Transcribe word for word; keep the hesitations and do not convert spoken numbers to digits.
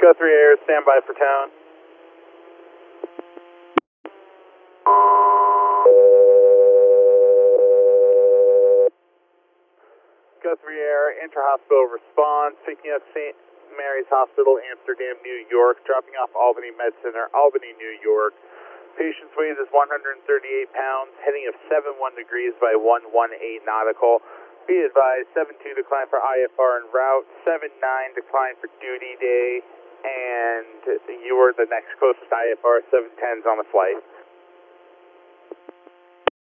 Guthrie Air, stand by for tone. Guthrie Air, intra-hospital response, picking up Saint Mary's Hospital, Amsterdam, New York, dropping off Albany Med Center, Albany, New York. Patient's weight is one hundred thirty-eight pounds, heading of seven one degrees by one one eight nautical. Be advised, seven two decline for I F R en route, seven nine decline for duty day, and you are the next closest I F R, seven ten is on the flight.